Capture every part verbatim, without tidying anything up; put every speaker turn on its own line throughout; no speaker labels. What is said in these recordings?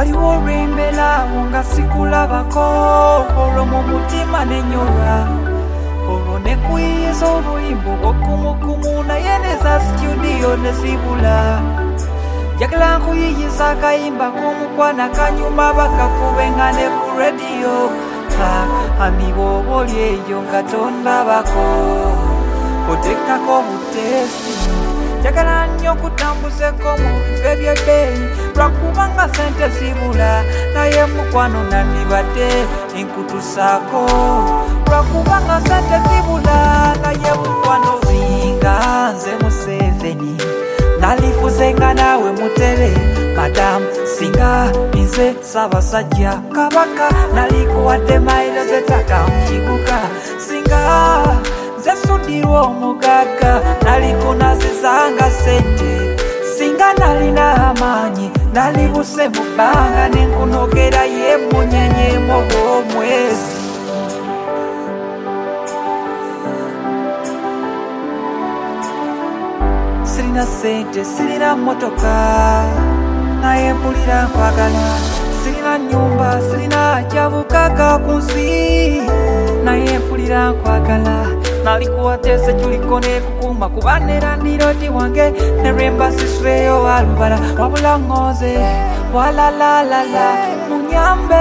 waliwo olwembera nga sikulabako olwo mu mutima nenyolwa olwo ne kuyiza obuyimba obwokumukumu naye neza studio nezibula njagala nkuyiyiza akayimba k'omukwana kanyuma bakakubenga ne ku radio ani bw'oba oli eyo nga tondabako oteekako obutesi njagala nnyo kutambuzeko mu bifo eby'ebbeeyi lwakubanga sente zibula naye mukwano nandibadde nkutusaako lwakubanga sente zibula naye mukwano singa nze Museveni nalifuzenga nawe mutere madamu singa nze Ssaabasajja Kabaka nalikuwadde mayiro zetaka mukibuga singa nze Ssudirwa omugagga nalikunazizanga sente singa nalina amaanyi nalibuse mu bbanga nenkunogera ye munyenyeemu obw'omwezi sirina sente sirina motoka naye mpulira nkwagala sirina nyumba sirina kyabukaga ku nsi naye mpulira nkwagala nalikuwadde sekyuliko nekukuma kuba nerandiroti wange neremba sisweyo walubala wabula ngoze walalalala munyambe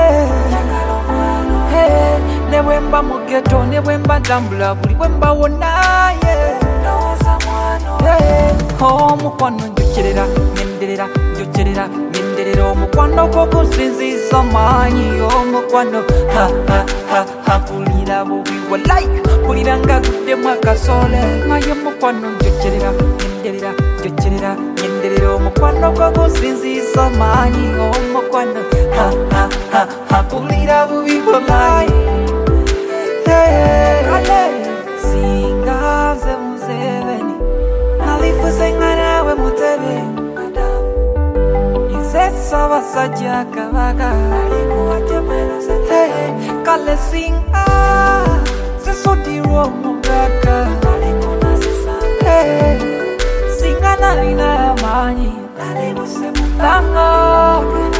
ne bwemba mu ghetto ne bwemba ntambula buli bwemba wonaye omukwano njokyerera nyenderera njokyerera nyenderera omukwano gwokusinziza maanyi omukwano mpulira bubi walai mpulira nga guddemu akasole naye mukwano njokyerera nyenderera njokyerera nyenderera omukwano gwokusinziza maanyi omukwano mpulira bubi walai singa nze Museveni nalifuzenga nawe mutebe nze Ssaabasajja Kabaka kale singa nze Ssudirwa omugagga singa nalina amaanyi langa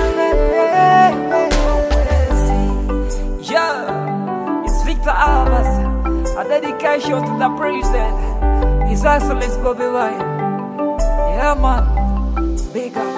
yeah, it's Victor Abbas, a dedication to the president, His Excellency Bobi Wine. Yeah man, big up.